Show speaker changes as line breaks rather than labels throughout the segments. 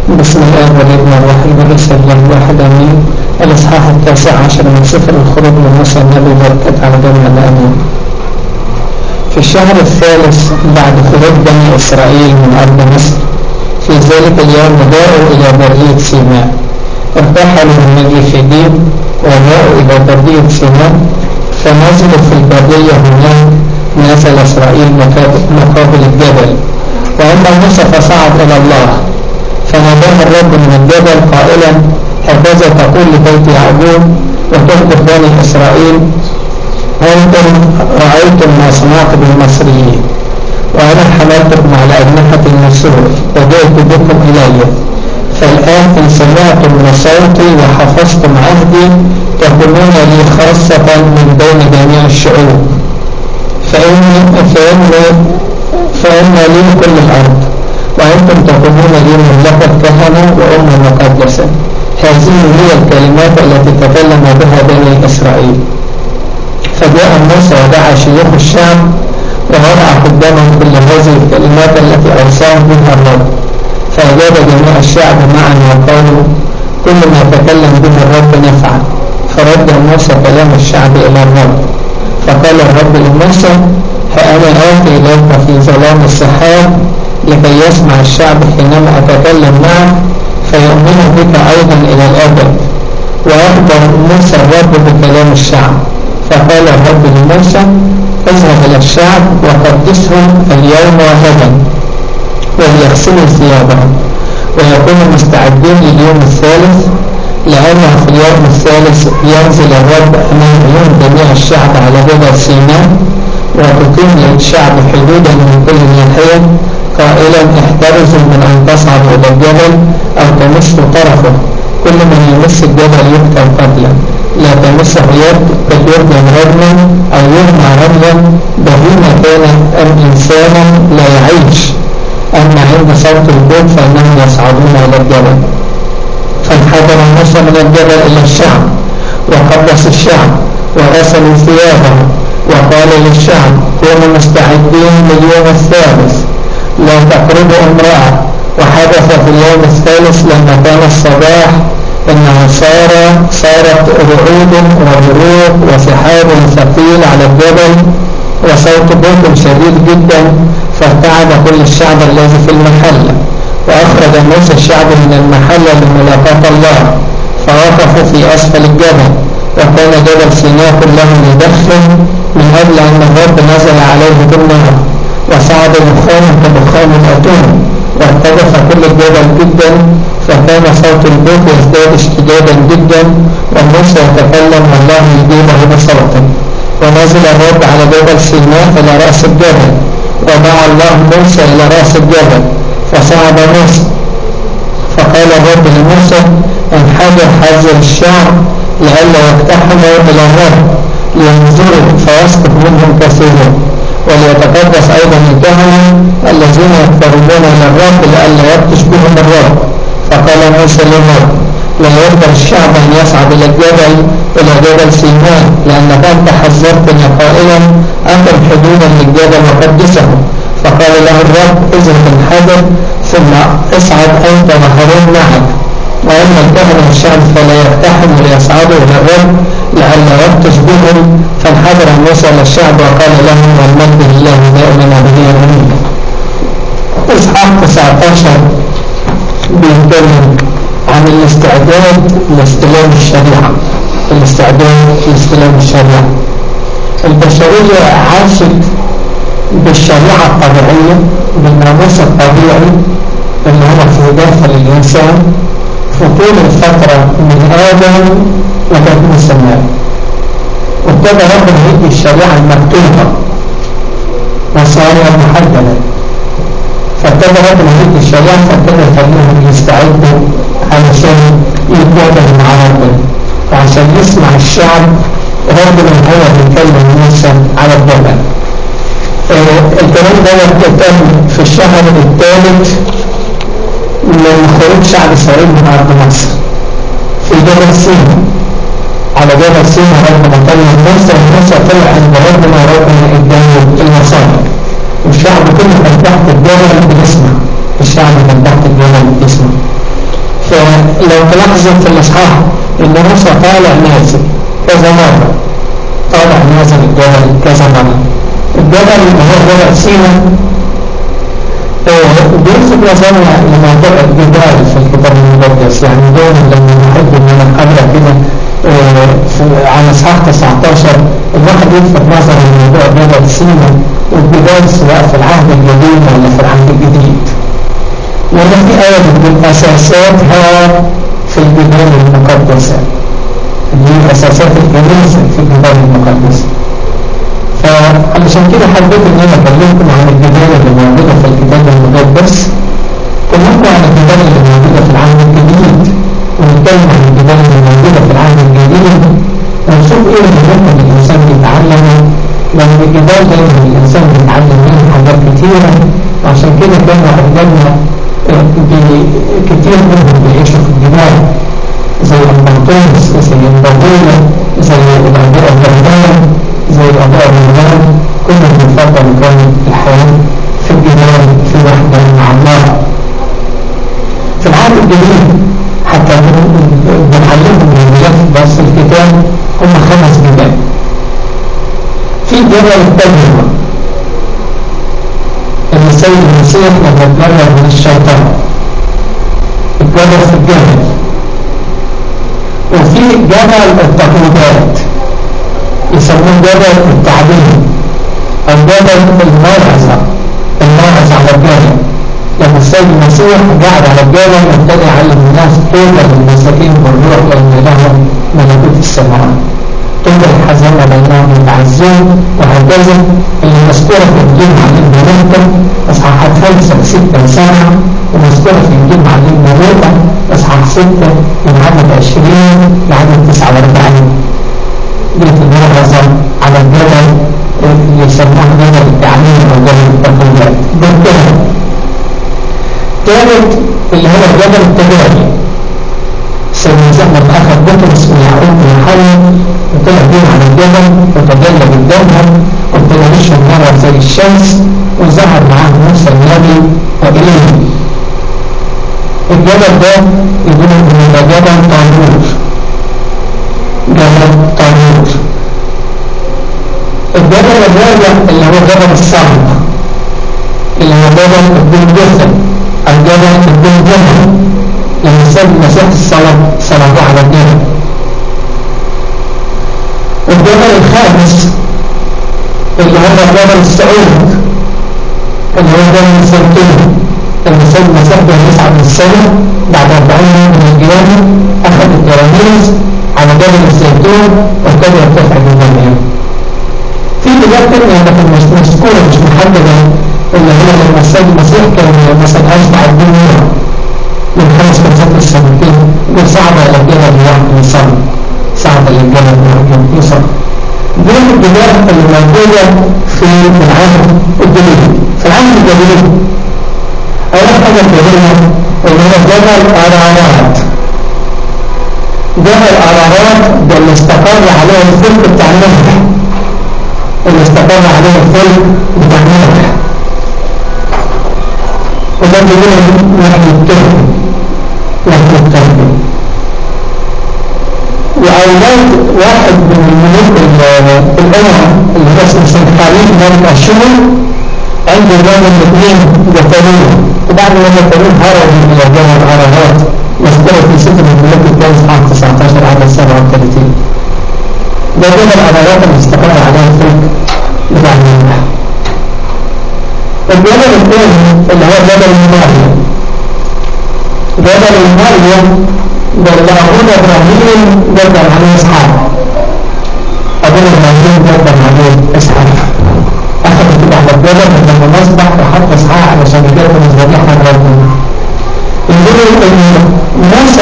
بسم الله والابن والروح القدس الله واحد امين. الاصحاح 19 من سفر الخروج من موسى النبي بركة على جميع الامين. في الشهر الثالث بعد خروج بني اسرائيل من ارض مصر في ذلك اليوم جاءوا الى برية سيناء، ارتحلوا من رفيديم وجاءوا الى برية سيناء، فنزلوا في البرية. هناك نزل اسرائيل مقابل الجبل، واما موسى فصعد الى الله، فناداه الرب من الجبل قائلا: هكذا تقول لبيت يعقوب وتخبر بني اسرائيل: أنتم رأيتم ما صنعت بالمصريين، وأنا حملتكم على أجنحة النسور وجئت بكم إلي، فالآن إن سمعتم لصوتي وحفظتم عهدي تكونون لي خاصة من بين جميع الشعوب، فإن لي كل الأرض، وأنتم تكونون لي مملكة كهنة وأمة مقدسة. هذه هي الكلمات التي تكلم بها بني إسرائيل. فجاء موسى ودعا شيوخ الشعب ووضع قدامهم كل هذه الكلمات التي أوصاهم بها الرب، فأجاب جميع الشعب معا وقالوا: كل ما تكلم به الرب نفعل. فرد موسى كلام الشعب إلى الرب، فقال الرب لموسى: ها أنا آتي إليك في ظلام السحاب لكي يسمع الشعب حينما أتكلم معك فيؤمنوا بك أيضا إلى الأبد. وأخبر موسى الرب بكلام الشعب، فقال الرب لموسى: اذهب إلى الشعب وقدسهم اليوم وغدا، وليغسلوا ثيابهم ويكونوا مستعدين لليوم الثالث، لأنه في اليوم الثالث ينزل الرب أمام عيون جميع الشعب على جبل سيناء، وتقيم للشعب حدودا من كل ناحية قائلا: احترزوا من أن تصعدوا إلى الجبل أو تمسوا طرفه، كل من يمس الجبل يقتل قتلا، لا تمسه يد بل يرجم رجما أو يرمى رجلا، بهيمة كان أم إنسانا لا يعيش. أما عند صوت البوق فإنهم يصعدون إلى الجبل. فانحدر موسى من الجبل إلى الشعب وقدس الشعب وغسلوا ثيابهم، وقال للشعب: كونوا مستعدين لليوم الثالث، لا تقربوا امرأة. وحدث في اليوم الثالث لما كان الصباح إنه صارت رعود وبروق وسحاب ثقيل على الجبل وصوت بوق شديد جدا، فارتعد كل الشعب الذي في المحلة. وأخرج موسى الشعب من المحلة لملاقاة الله، فوقفوا في أسفل الجبل، وكان جبل سيناء كله يدخن من أجل أن الرب نزل عليه بالنار، وصعد دخانه كدخان الأتون، وارتجف كل الجبل جدا، فكان صوت البوق يزداد اشتدادا جدا، وموسى يتكلم والله يجيبه بصوته. ونزل الرب على جبل سيناء إلى رأس الجبل، ودعا الله موسى إلى رأس الجبل، فصعد موسى. فقال الرب لموسى: انحدر حذر الشعب لئلا يقتحموا إلى الرب لينظروا فيسقط منهم كثيرون، وليتقدس أيضا الكهنة الذين يقتربون إلى الرب لئلا يبطش بهم الرب. فقال موسى للرب: لا يقدر الشعب أن يصعد إلى الجبل إلى جبل سيناء، لأنك أنت حذرتني قائلا: أقم حدودا للجبل وقدسه. فقال له الرب: اذهب انحدر ثم اصعد أنت وهارون معك، وأما الكهنة والشعب فلا يقتحموا ليصعدوا إلى الرب لئلا يبطش بهم. فانحدر موسى للشعب وقال لهم: والمجد لله دائما به آمين. إصحاح 19 بيتكلم عن الاستعداد لاستلام الشريعة. البشرية عاشت بالشريعة الطبيعية، بالناموس الطبيعي اللي هو في داخل الإنسان في طول الفترة من آدم وتكون السماء. وابتدى ربنا يدي الشريعة المكتوبة وصايا محددة، فابتدى ربنا يدي الشريعة، فابتدى يخليهم يستعدوا علشان يتواجهوا مع ربنا، وعشان يسمع الشعب ربنا هو بيكلم موسى على الجبل. الكلام ده تم في الشهر الثالث من خروج شعب إسرائيل من أرض مصر في جبل سيناء. على جبل سيناء ربنا كلم موسى، وموسى طلع عند ربنا وربنا اداله الوصايا، والشعب كله كان تحت الجبل بيسمع. الشعب كان تحت الجبل بيسمع. لو تلاحظوا في الإصحاح إن موسى طالع نازل كذا مرة، طالع نازل الجبل كذا مرة. الجبل اللي هو جبل سيناء بيلفت نظرنا لموضوع الجبال في الكتاب المقدس. يعني دايما لما نحب ان انا اقرا كده عن اصحاح 19 الواحد يلفت نظر لموضوع جبل سيناء والجبال سواء في العهد القديم ولا في العهد الجديد، ولا في آية بتقول أساساتها في الجبال المقدسة، دي أساسات الكنيسة في الجبال المقدسة. فعلشان كده حبيت ان انا اكلمكم عن الجبال اللي موجوده في الكتاب المقدس، كلمكم عن الجبال اللي موجوده في العهد الجديد، ونتكلم عن الجبال اللي موجوده في العهد الجديد، ونشوف ايه اللي ممكن الانسان يتعلمه، لان الجبال دايما الانسان بيتعلم منها حاجات كتيره. وعشان كده كانوا اجدادنا كتير منهم بيعيشوا في الجبال، زي البنطونس، زي البابوله، زي الاباء الغربان، زي الأباء الرهبان، كلهم بيفضلوا كانوا الحياة في الجبال في وحدة مع الله. في العهد الجديد حتى بنعلمهم من درس الكتاب هم 5 جبال. في جبل التجربة اللي السيد المسيح لما اتمرن من الشيطان اتجرب في الجبل. وفي جبل التقويدات يسموه جبل التعليم أو جبل الموعظة على الجبل، لما السيد المسيح قاعد على الجبل وابتدى يعلم الناس طوبى للمساكين بالروح لأن لهم ملكوت السماوات، طوبى الحزانة بينهم يتعزون، وهكذا اللي مذكورة في إنجيل معلمنا لوقا إصحاحات 5 و6 و7، ومذكورة في إنجيل معلمنا لوقا إصحاح 6 من عدد 20 لعدد 49. دي الموعظة على الجبل اللي يسموه جبل التعليم أو جبل التقويات. ده الثالث. الثالث اللي هو جبل التجلي. السيد المسيح لما أخذ بطرس ويعقوب ويوحنا وطلع بيهم على الجبل وتجلى قدامهم وابتدى يشرب نار زي الشمس، وظهر معاه موسى النبي وإيليا. الجبل ده يقولوا إن ده جبل طابور. جبل طابور. الجبل الرابع اللي هو جبل الصلب، اللي هو جبل الجلجثة أو جبل الجلجثة، لما السيد المسيح صلبوه على الجبل. الجبل الخامس اللي هو جبل الصعود، اللي هو جبل الزيتون، لما السيد المسيح بيصعد للسماء بعد 40 يوم من القيامة أخذ التلاميذ على جبل الزيتون وابتدى يرتفع جبال. في جبال تانية لكن مش مذكورة مش محددة، اللي هي لما السيد المسيح كان مثلا أشبع الدنيا من 5 كنزات السنتين وصعد إلى الجبل لوحده يصلي، صعد إلى الجبل لوحده يصلي. دي الجبال اللي موجودة في العهد الجديد. في العهد الجديد أول حاجة تقولنا اللي هو جبل أرارات. جبل أرارات ده اللي استقر عليه الفلك بتاع نوح، اللي استقر عليه الفلك بتاع نوح، وده بيقول نحن التربي. وأولاد واحد من الملوك الأمم اللي هو اسمه سنحاريب ملك أشور عنده جبل 2 جبلين، وبعد ما جبلين هربوا إلى جبل أرارات مذكورة في سفر الملوك الثاني إصحاح 19 عدد 37. ده جبل أرارات اللي استقر عليه الفلك بتاع نوح. الجبل الثاني اللي هو جبل الماريا. جبل الماريا ده اللي أبونا إبراهيم قدم عليه إسحاق. أبونا إبراهيم قدم عليه إسحاق، أخذ كده على الجبل لما مصبح وحط إسحاق علشان يقدم الذبيحة لربنا. يقولوا إن موسى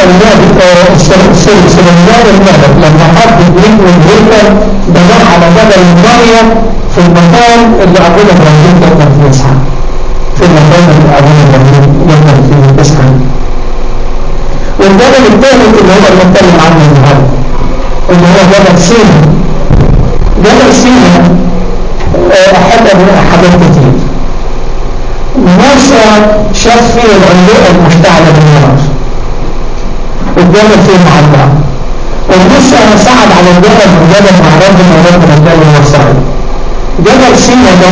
سليمان الملك لما حب يبني الهيكل بناه على جبل الماريا في المكان اللي أبونا إبراهيم قدم فيه إسحاق، في المكان اللي أبونا إبراهيم قدم فيه إسحاق. والجبل الثالث اللي هو بنتكلم عنه النهارده اللي هو جبل سينا. جبل سينا أحد حاجات كتير. موسى شاف فيه العلوقة المشتعلة بالنار، جبل فيه معلق، وموسى صعد على الجبل وجبل مع ربنا وربنا اداله وصايا. جبل سينا ده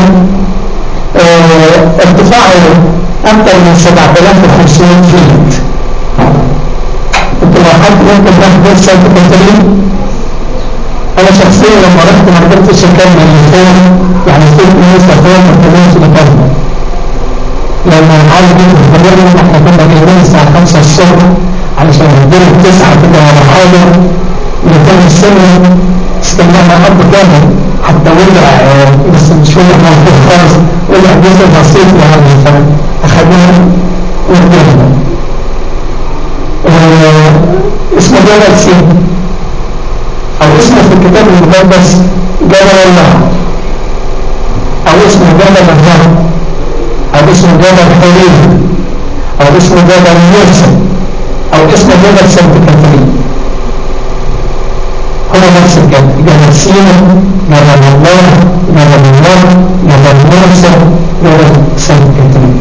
ارتفاعه اكثر من 7500 فيت. انتوا لو حد ممكن تاخد سانت كاترين، انا شخصيا لما رحت ما قدرتش اكمل الفوق، يعني فوق موسى فوق ما كملتش اكمل، لما عايز جدا الفجر احنا كنا جايين الساعه 5 الصبح علشان نجيب 9 كده ولا حاجه من تاني السنه، استنانا قبل كامل حتى ولع، بس مش ولع موجود خالص، ولع جزء بسيط يعني، فاخدناها ورجعنا. اسمه جبل سينا، او اسمه في الكتاب المقدس جبل الله، او اسمه جبل الرب، او اسمه جبل حريم، او اسمه جبل موسى، او اسمه جبل سانت كاترين. هو نفس الجبل، جبل سينا، جبل الله، جبل الرب، جبل موسى، جبل سانت كاترين.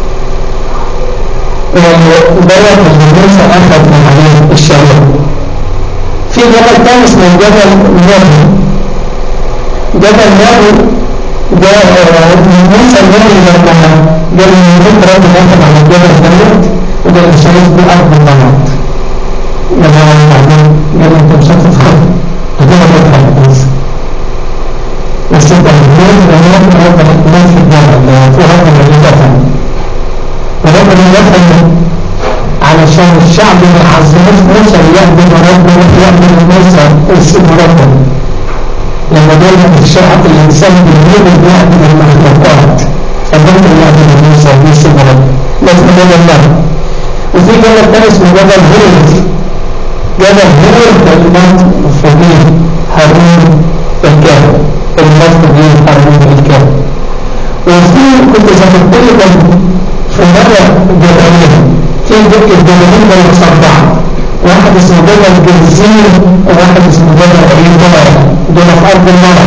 وبدأ موسى اخذ من عليه الشريعة. في جبل تاني اسمه جبل نبي. جبل نبي ده موسى النبي لما قال من رب الاخذ على الجبل دوت، وقال مش عايز بأرض الضمات. لما بعدين قال انت مش هتدخل هتبقى تدخل بس انت هتموت موت في الجبل في هذا الجبل، وربنا يدخل علشان الشعب ما يعظموش موسى ويخدم ربنا ويخدم موسى ويسيب ربنا. لما دايما الشعب الانسان باليوم بيخدم المخلوقات، فربنا يخدم موسى ويسيب ربنا، لازم جبل الله. وفي جبل تاني اسمه جبل هيرت. جبل هيرت كلمات فوقيه هارون الكاهن، كلمات فوقيه هارون الكاهن. وفي كنت ذكرت لكم في مرة جبلين، في الجبلين دول مصدعين، واحد اسمه جبل جرزين وواحد اسمه جبل عيبان، دول في أرض النار.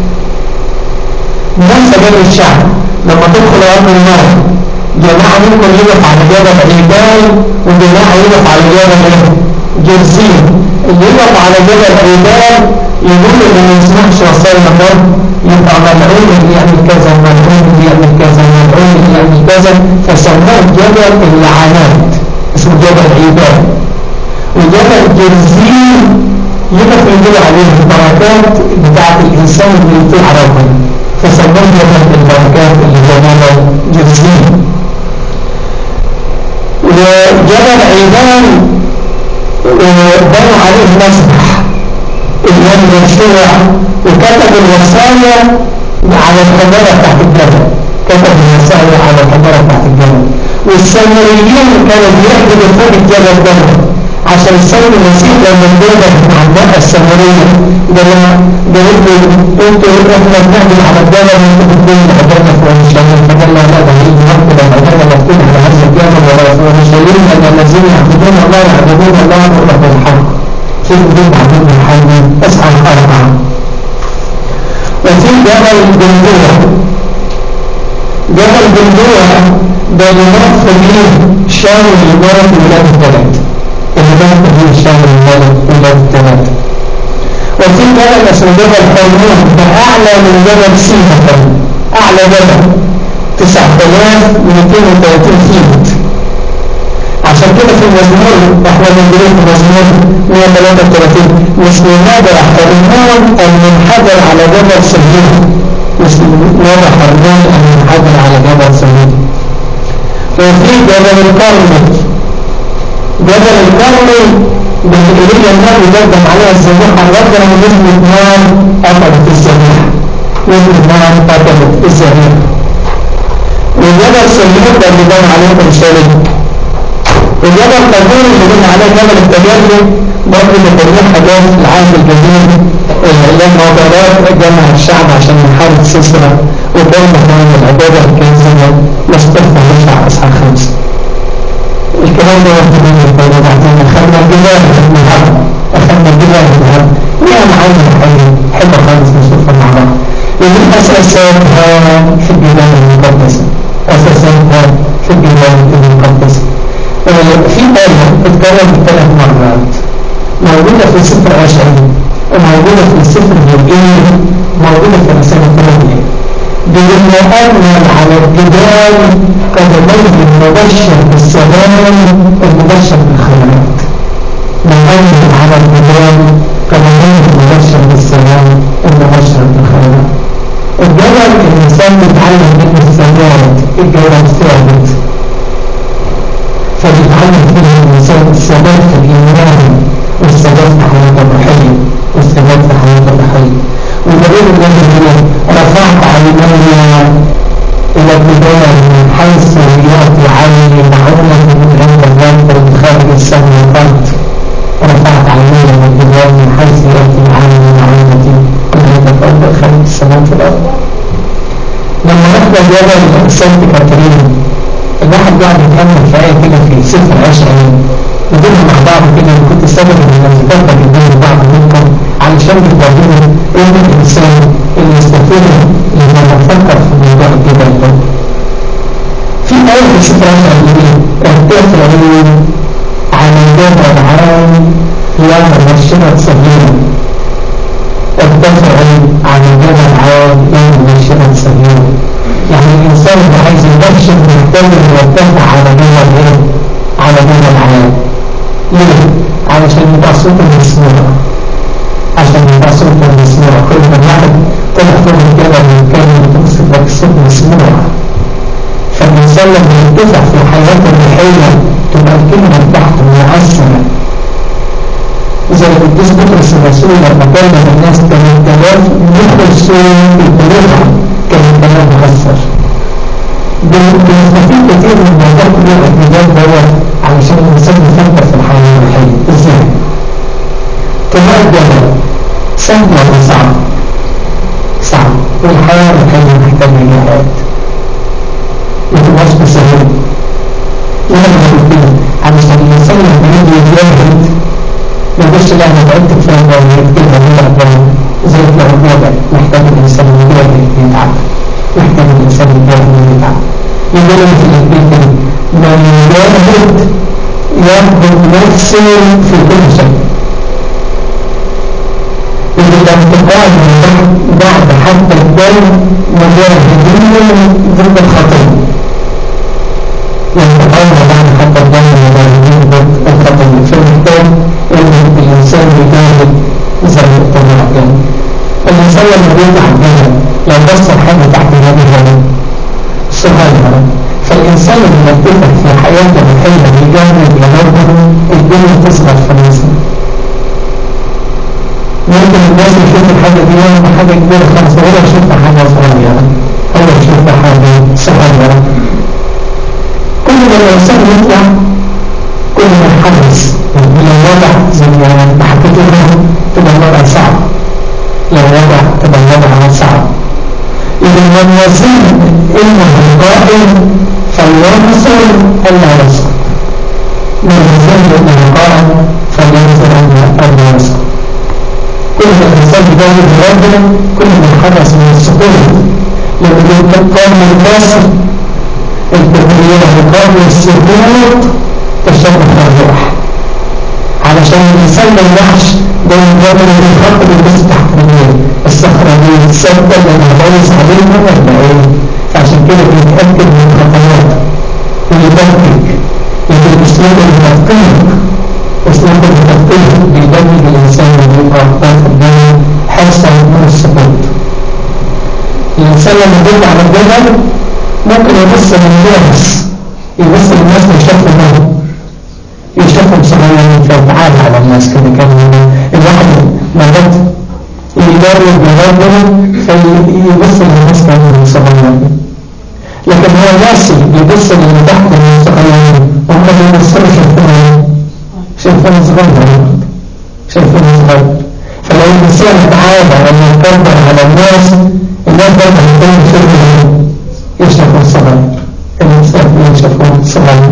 موسى قال للشعب لما تدخل أرض النار جماعة منكم يقف على جبل عيبان وجماعة يقف على جبل جرزين. اللي يقف على جبل عيبان يقول اللي ما يسمعش وصايا الرب يبقى ملعون اللي يعمل كذا، ملعون اللي يعمل كذا، ملعون اللي يعمل كذا، فسموه جبل اللعنات، اسمه جبل عيبان. وجبل جرزين يقف يقول عليه البركات بتاعت الإنسان اللي يطيع ربنا، فسموه جبل البركات اللي هو جبل جرزين. وجبل عيبان بنوا عليه مسبح الإمام يشوع وكتب الوصايا على الحجارة تحت الجبل، كتب الوصايا على الحجارة تحت الجبل. والسامريين كانوا بيعبدوا فوق الجبل ده عشان السيد المسيح لما اتولد مع المرأة السامرية قالت له انتوا احنا بنعبد على الجبل وانتوا بتقولوا عبدنا في اورشليم، فقال لها لا ده هيجي وقت لما العبادة تكون على هذا الجبل ولا في اورشليم، لان الذين يعبدون الله يعبدون الله رب الحق. في وجود عبد الحي اسعى الأربعة. وفي جبل بندوع. جبل بندوع ده يناط فيه شاور الولد ولاد الثلاث، يناط فيه شاور الولد ولاد الثلاث. وفي جبل اسمه جبل حرمون، ده أعلى من جبل سينا، أعلى جبل 9230 فيت. عشان كده في المزمور احنا بنقول في المزمور 133 مش لماذا حرمون ان منحدر على جبل سهيل، مش لماذا حرمون ان منحدر على جبل سهيل. وفي جبل الكرمل. جبل الكرمل بالإلية النبي قدم عليها الذبيحة ربنا نزلت نار قتلت الذبيحة، نزلت نار قتلت الذبيحة. وجبل سهيل ده اللي بان عليه تمثاليه. وجبل طابور اللي قلنا عليه جبل التجلي برضه اللي كان حاجات في العهد الجديد لما وبرات جمع الشعب عشان يحارب سيسرا، وكان مكان العبادة الكنسية مستخدم يشع أصحاب 5. الكلام ده وقت من البيضة بعدين أخذنا الجبال النهارده، أخذنا الجبال النهارده ليه معانا الحقيقة حلوة خالص نشوفها مع بعض. لأن أساساتها في الجبال المقدسة، أساساتها في الجبال المقدسة. في آية اتكلمت 3 مرات موجودة في سفر أشعياء وموجودة في سفر الإنجيل موجودة في رسالة 8 بأن على الجبال قدميه المبشر بالسلام المبشر بالخيرات. نقوم على الجبال قدميه المبشر بالسلام المبشر بالخيرات. الجبل الإنسان بيتعلم منه الثبات، الجبل ثابت فبيتعلم فيه الإنسان الثبات في الإيمان والثبات في حياته الروحية والثبات في حياته الروحية. ودليل الله رفعت عيني إلى الجبال من حيث يأتي عيني معونة من عند الرب ومن خارج السماء والأرض. رفعت عيني إلى الجبال من حيث يأتي عيني معونتي من عند الرب وخارج السماء والأرض. لما رحنا جبل سانت كاترين الواحد قاعد يتأمل في آية كده في سفر أشعياء نديرها مع بعض كده. كنت سبب من الذكر بين بعض منكم علشان تتعلموا إيه الإنسان اللي يستفيد لما نفكر في موضوع الجبل ده. في آية في سفر أشعياء ارتفعوا على جبل عالي يوم مبشرة صغيرة. ارتفعوا على جبل عالي يوم مبشرة صغيرة. يعني الإنسان اللي عايز يبشر محتاج يرتفع على جبل ايه؟ على جبل عالي. ليه؟ علشان يبقى صوته مسموع. عشان يبقى صوته مسموع. كل ما واحد طلع فوق الجبل من كان توصل لك الصوت مسموع. فالإنسان لما يرتفع في حياته الروحية تبقى الكلمة بتاعته مؤثرة. زي القديس بطرس الرسول لما كلم الناس 8000 يخلصوا بالرفع كان الكلام مؤثر. بنستفيد كتير من موضوع كل الاعتدال دوت علشان الانسان يفكر في الحياه الروحيه. ازاي؟ طلوع الجبل سهل ولا صعب؟ صعب. والحياه الروحيه محتاجه جهاد. ما تبقاش بسهوله. لما بقول كده علشان الانسان لما يجي يجاهد ما يقولش لا انا تعبت كفايه ولا كده ولا زي الجبل. محتاج الانسان يجاهد يتعب. محتاج الانسان يجاهد ويتعب. يقول في الإنجيل من يجاهد يربط نفسه في كل شيء. إذا الانتقال من بعد حتى الدم مجاهدين ضد الخطية. الانتقال من بعد حتى الدم مجاهدين ضد الخطية. فبالتالي إن الإنسان يجاهد زي الطبيعة كده. الإنسان لما بيتعب جدا لو بص حاجة تحت هذه الجبل صغيرة. فالإنسان اللي مرتفع في حياته الروحية بيجاهد يمرض الدنيا تصغر في الإنسان. ممكن الناس يشوف الحاجة دي حاجة كبيرة خالص وهو يشوفها حاجة صغيرة. هو يشوفها حاجة صغيرة. كل ما الإنسان يطلع كل ما يحدث من الوضع زي ما حكيت لكم تبقى الوضع صعب. لو الوضع تبقى الوضع صعب. إذا من يزيد إنه القائم فلينصر ألا يسقط. من يزيد إنه القائم فلينصر ألا يسقط. كل ما الإنسان يجاهد بربنا كل ما حدث من السقوط. لما يقام الكسر الكبرياء يقام السقوط تشبه الروح. علشان الإنسان ما ينحش بين الجبل والخط اللي تحت رجليه. الصخرة دي تصدق لما بايظ عليها ولا ايه؟ فعشان كده بيتأكد من الخطوات ويدقق. يبقى الأسلوب التدقيق أسلوب التدقيق بيدقق الإنسان اللي يبقى واخد باله حرصا من السقوط. الإنسان لما بيطلع على الجبل ممكن يبص للناس يبص للناس ويشوفوا منهم يشوفهم صغيرين فيتعالى على الناس كده. كان الواحد مرات يدرب بربنا فيبص للناس كانوا صغيرين. لكن هو ناسي يبص اللي تحت من الصغيرين وهم بيبصوا شايفين صغير. فلو الإنسان تعالى أن يتكبر على الناس برضه هيكون يشوفوا صغير. الإنسان يشوفوا صغير.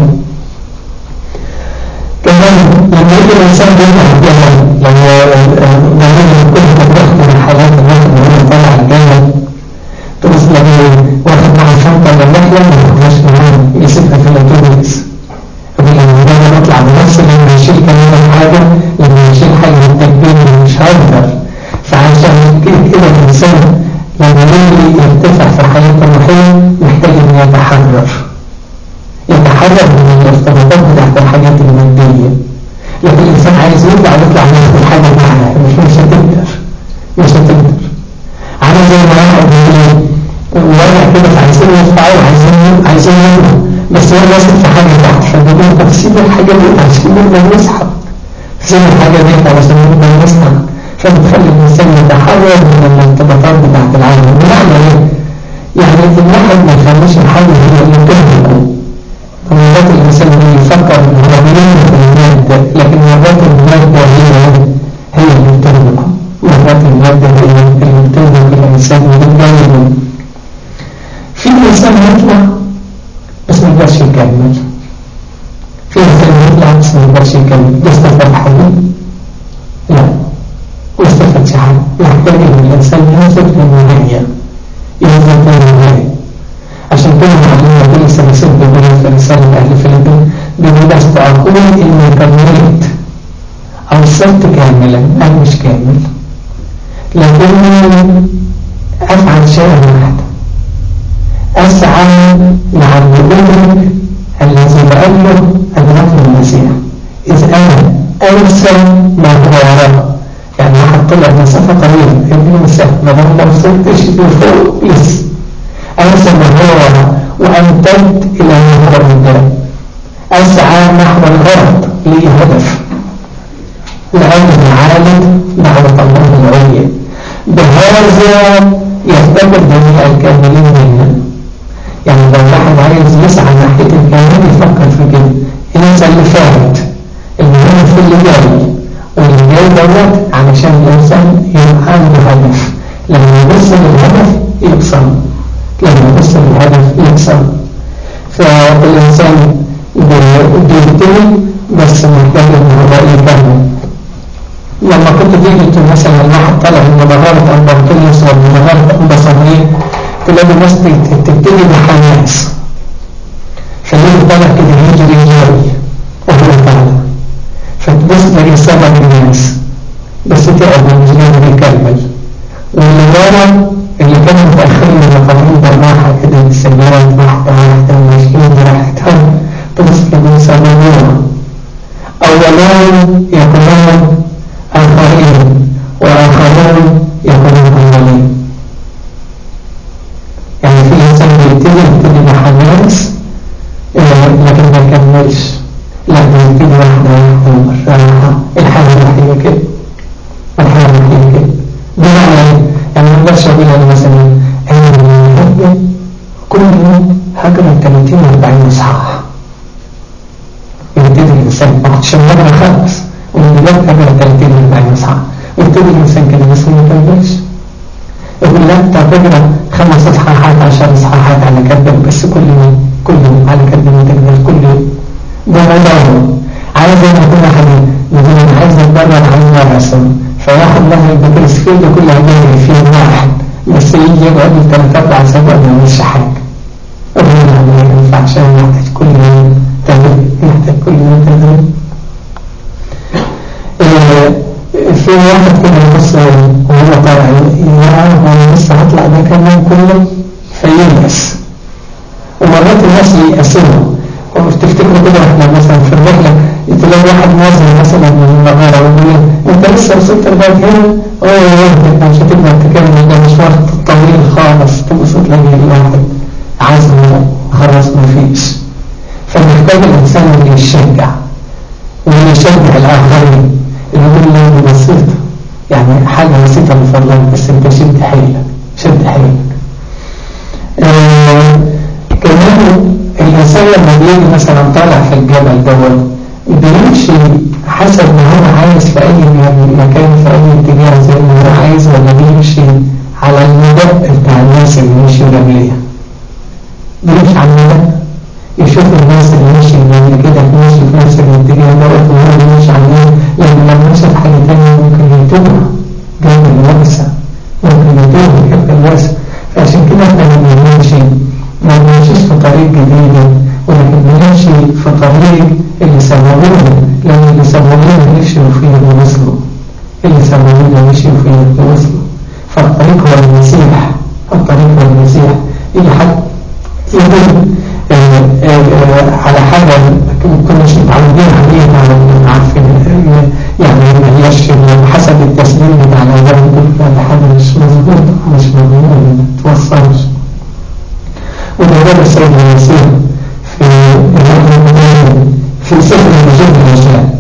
كمان لما يجي الإنسان بيطلع الجبل لما كل ما تأخذ الحياة الواحد وهو طالع الجبل تبص واخد معه شنطة من الرحلة ما ياخدهاش معاه يسيبها في الأتوبيس. بس لما يشيل كمان حاجة، لما يشيل حاجة التكبير مش هقدر. فعشان كده الإنسان لما يجي يرتفع في حياته الروحية محتاج إنه يتحرر من الارتباطات بتاعت الحاجات المادية. لكن الإنسان عايز يطلع ياخد حاجة معها، مش هتقدر. عامل زي ما واحد واقع كده فعايزين يرفعوا عايزين يرفعوا، بس هو ماسك في حاجة تحت، فبيقول طب سيب الحاجة دي عشان نقدر نسحب، سيب الحاجة دي عشان نقدر نسحب. فبتخلي الإنسان يتحرر من الارتباطات بتاعت العالم. بمعنى إيه؟ يعني الواحد ما يخليش الحاجة هي اللي تهلكه. مرات الإنسان يفكر إن هو بيملك المادة، لكن مرات المادة هي اللي بتهلكه. مرات المادة هي اللي بتهلك الإنسان وبتجننه. في إنسان يطلع بس ما يقدرش يكمل، في إنسان يطلع بس ما يقدرش يكمل. يستفاد حاجة؟ لا، ما يستفادش حاجة. يحتاج إن الإنسان ينزل للنهاية، عشان كده معلمنا كل سنة بيقول في رسالة أهل فيلبين بيقول أقول إني كملت أو صرت كاملا. أنا مش كامل، لكني أفعل شيئا واحدا، أسعى مع النبوة الذي بقاله أدرك المسيح، إذ أنا أنسى ما هو وراء. يعني واحد طلع مسافة طويلة ابن مسافة ما دام لو صرتش لفوق لسه أنسى ما هو وراء وأمتد إلى ما هو قدام. أسعى نحو الغرض، لي هدف، لأجل عالم دعوة الله العليا. بهذا يفتقر جميع الكاملين منا. يعني لو واحد عايز يسعى ناحية الكامل يفكر في كده، ينسى اللي فات، المهم في اللي جاي، واللي جاي دوت علشان الإنسان يبقى عنده هدف. لما يبص للهدف يبصر، لما يبص للهدف يبصر. فالإنسان بيبتدي بس محتاج إن هو يكمل. لما كنت تيجي مثلا واحد طالع من مغارة أمبرتوليوس ولا من مغارة أمبصامين، تلاقي الناس تبتدي بحماس، فاللي طالع كده يجري وهو طالع، فتبص تلاقي سبب الناس بس تعب مش قادر يكمل. واللي ورا اللي كانوا متأخرين من القانون بالراحة كده بالسيارات واحدة ماشيين براحتهم، تبص تلاقي سببين، أولان يكونون آخرين وآخرون يكونون أولين. يعني في إنسان بيبتدي بحماس لكن ما يكملش، لا بيبتدي واحدة بالراحة. الحالة الوحيدة كده، الحالة الوحيدة كده. بمعنى يعني ما اقدرش أقول أنا مثلا أنا كل يوم هقرأ 30-40 إصحاح. يبتدي الإنسان ما كنتش مرة خالص، ومن دلوقتي هقرأ 30-40 إصحاح، ويبتدي الإنسان كده بس ما يكملش. يقول لا طب اقرأ 5 إصحاحات 10 إصحاحات على كده بس كل يوم على كده ما تقدر كل يوم. ده موضوع عايز أنا أكون حاجة يقول أنا عايز أتبرر عن رسم، فياخد مثلا البكريسفيل ده كله هيجري فيه واحد بس يجي يقعد 3-4 سنوات ما يعملش حاجة. أقول ما ينفعش، أنا محتاج كل يوم تدريب، محتاج كل يوم تدريب. في واحد كده يبص وهو طالع هو لسه هطلع ده كمان كله فييأس. ومرات الناس ييأسوا، وتفتكروا كده احنا مثلا في الرحلة تلاقي واحد نازل مثلا من المغارة ويقول انت لسه وصلت لغاية هنا؟ انت مش هتقدر تكمل، ده مشوار طويل خالص. تبص تلاقي الواحد عزمه خلاص مفيش. فمحتاج الإنسان اللي يشجع واللي يشجع الآخرين، اللي يقول له دي بسيطة، يعني حاجة بسيطة لفضلك بس انت شد حيلك. كمان الإنسان لما بيجي مثلا طالع في الجبل دوت بيمشي حسب ما هو عايز في أي مكان في أي اتجاه زي ما هو عايز، ولا بيمشي على المدى بتاع الناس اللي مشي قبليه. بيمشي على المدى، يشوف الناس اللي مشي من كده ماشي في نفس الاتجاه دوت وهو بيمشي عليه، لأن لما مشي في حاجة تانية ممكن يتوه جنب الوسع، ممكن يتوه جنب الوسع. فعشان كده احنا ما بنمشيش في طريق جديد، ولكن بنمشي في طريق اللي سببوه مشوا فيه ووصلوا، اللي سبقونا مشوا فيه ووصلوا. فالطريق هو المسيح، الطريق هو المسيح. اللي حد يقول على حاجة كناش متعودين عليها عارفين يعني ما هيش حسب التسليم بتاع الأذان كل حاجة مش مظبوطة مش مضمونة ما توصلش. وده السيد المسيح في سفر النجوم الرجال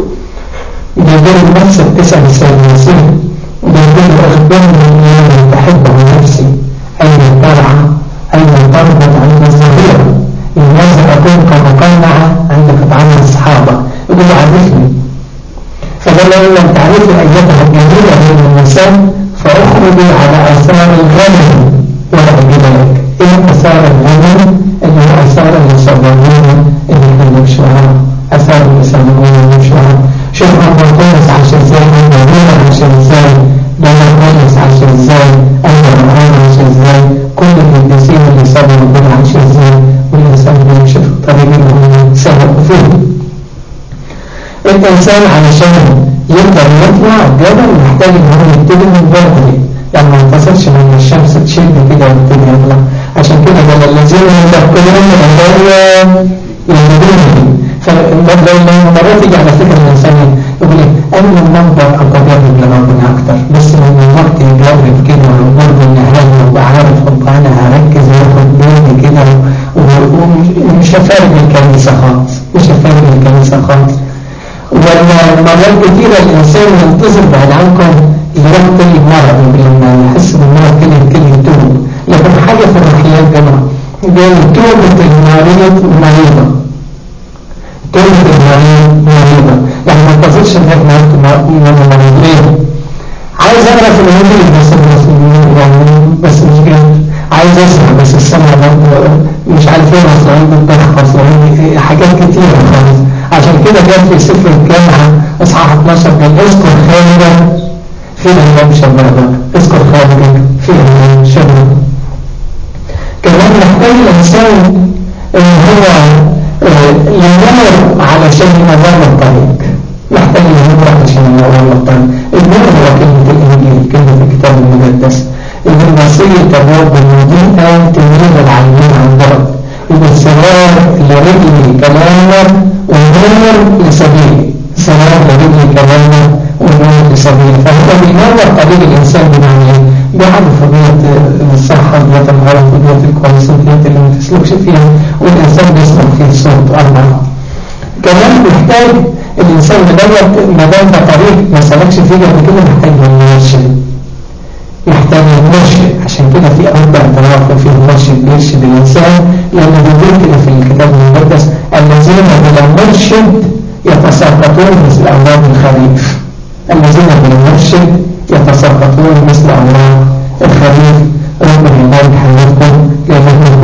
بيقول نفسك تسأل السيد المسيح بيقول أخبرني أن تحبه نفسي أين ترعى أين تربط عند الظهيرة لماذا أكون كمقنعة عندك طعام أصحابك يقول له عرفني. فقال له لم تعرفي أيتها الجميلة من النساء فأخرجي على آثار الغنم ولا أجيب لك. إيه آثار الغنم؟ اللي هو آثار المصابين اللي كانوا يمشوها، آثار المصابين يمشوها. شوف أبو كويس عاش إزاي، مدينة عاش إزاي، بني كويس عاش إزاي، أهل الرحمن عاش إزاي، كل القديسين اللي صابوا ربنا عاش إزاي، والإنسان بيمشي في الطريق اللي هم سبقوا فيه. الإنسان علشان يقدر يطلع الجبل محتاج إن هو يبتدي من بدري، يعني ما ينتصرش من الشمس تشد كده ويبتدي يطلع. عشان كده قال الذين يذكرون الهدايا يهدونني. فلما مرات يجي على فكرة الإنسان يقول لي أنا المنظر أقرب لربنا أكتر، بس لما الوقت يجرب كده ويقرب النهاية وبقى عارف أنا هركز وياخد بالي كده ومش هفارق الكنيسة خالص، مش هفارق الكنيسة خالص. ومرات كتيرة الإنسان ينتظر بعد عنكم لوقت المرض لما يحس بالمرض كده يتوب. لكن حاجة في الرحيات جماعة قال توبة المريض مريضة، توبة المريض مريضة، يعني ما تنتظرش ان احنا مريضين. عايز اقرا في الانجيل بس مش قادر، عايز اسمع بس السمع مش عارف ايه، اصل عندي الضغط، اصل عندي حاجات كتيرة خالص. عشان كده جاء في سفر الجامعة اصحاح 12 قال اذكر خالدا في الايام شبابك، اذكر خالدا في الايام شبابك. كمان محتاج الانسان ان هو ينور علشان ينور الطريق، محتاج ينور علشان ينور الطريق. النور هو كلمة الانجيل، كلمة الكتاب المقدس. الوصية الرب المضيئة تميل العينين عن بعد، يبقى سرار لرجلي كلامك ونور لسبيلي، سرار لرجلي كلامك ونور لسبيلي. فهو بينور طريق الإنسان بمعنى بيعرف فضيلة الصحة، فضيلة الغرب، فضيلة الكويس، فضيلة اللي ما تسلكش فيها، والإنسان بيسمع فيه صوت أربعة. كمان محتاج الإنسان مدام طريق ما سلكش فيه قبل كده محتاج يرشد، محتاج المرشد. عشان كده في أربع طرائق وفيه مرشد بيرشد الإنسان، لأنه بيقول كده في الكتاب المقدس الذين بلا مرشد يتساقطون مثل أولاد الخريف، الذين بلا مرشد يتساقطون مثل أولاد الخريف. ربنا يبارك حياتكم لأنه